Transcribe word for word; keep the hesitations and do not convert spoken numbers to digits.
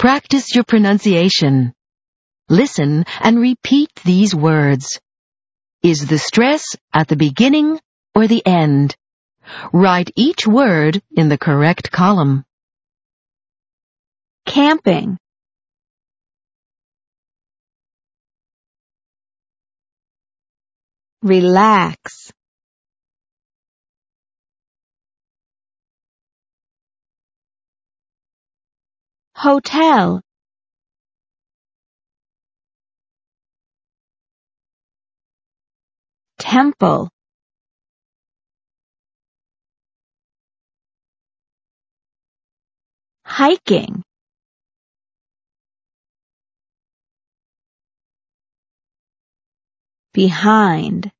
Practice your pronunciation. Listen and repeat these words. Is the stress at the beginning or the end? Write each word in the correct column. Camping. Relax. Hotel. Temple. Hiking. Behind.